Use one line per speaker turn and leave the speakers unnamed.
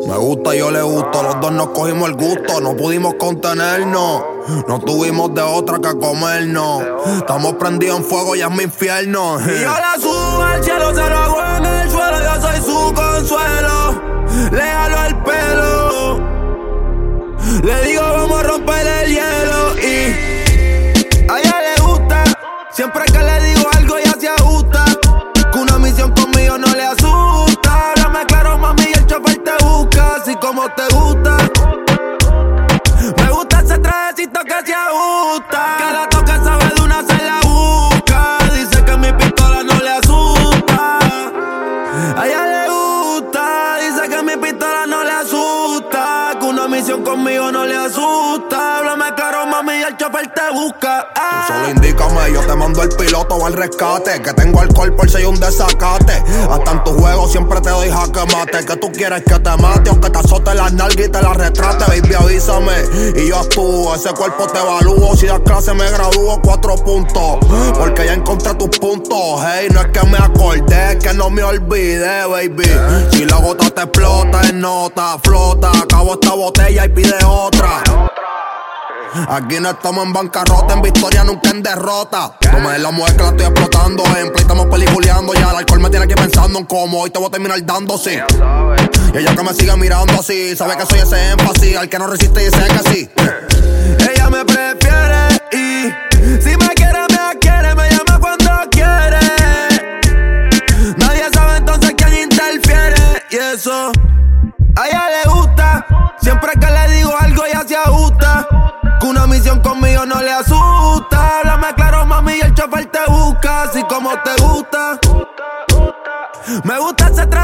Me gusta, yo le gusto, los dos nos cogimos el gusto. No pudimos contenernos, no tuvimos de otra que comernos. Estamos prendidos en fuego, ya es mi infierno.
Y yo la subo al cielo, se lo hago en el suelo. Yo soy su consuelo, le jalo el pelo. Le digo vamos a romper el hielo. Y a ella le gusta, siempre que le digo algo ella se ajusta. Que una misión conmigo no le asusta. Háblame claro mami y el chofer te busca. Así como te gusta. Me gusta ese trajecito que se ajusta. Cada toque sabe de una se la busca. Dice que mi pistola no le asusta. A ella le gusta. Dice que mi pistola no le asusta. Que una misión conmigo no le asusta. Háblame claro mami y el chofer te busca.
Tú solo indícame, yo te mando el piloto o el rescate. Que tengo alcohol por si hay un desacate. Hasta en tu juego siempre te doy jaque mate. Que tú quieres que te mate o que te azote las nalgas y te las retrate. Baby, avísame y yo actúo. Ese cuerpo te evalúo. Si das clase me gradúo 4 puntos. Porque ya encontré tus puntos. Hey, no es que me acordé, es que no me olvidé, baby. Si la gota te explota en nota, flota. Acabo esta botella y pide otra. Aquí no estamos en bancarrota, en victoria nunca en derrota. No me des la mujer que la estoy explotando. En play estamos peliculeando. Ya el alcohol me tiene aquí pensando en cómo hoy te voy a terminar dando, sí. Y ella que me sigue mirando así, sabe que soy ese énfasis. Al que no resiste dice que sí.
Ella me prefiere y si me quiere, me adquiere. Me llama cuando quiere. Nadie sabe entonces quién interfiere. Y eso a ella le gusta. Siempre que le digo algo ella se ajusta. Que una misión conmigo no le asusta. Háblame claro mami y el chofer te busca. Así como te gusta. Me gusta ese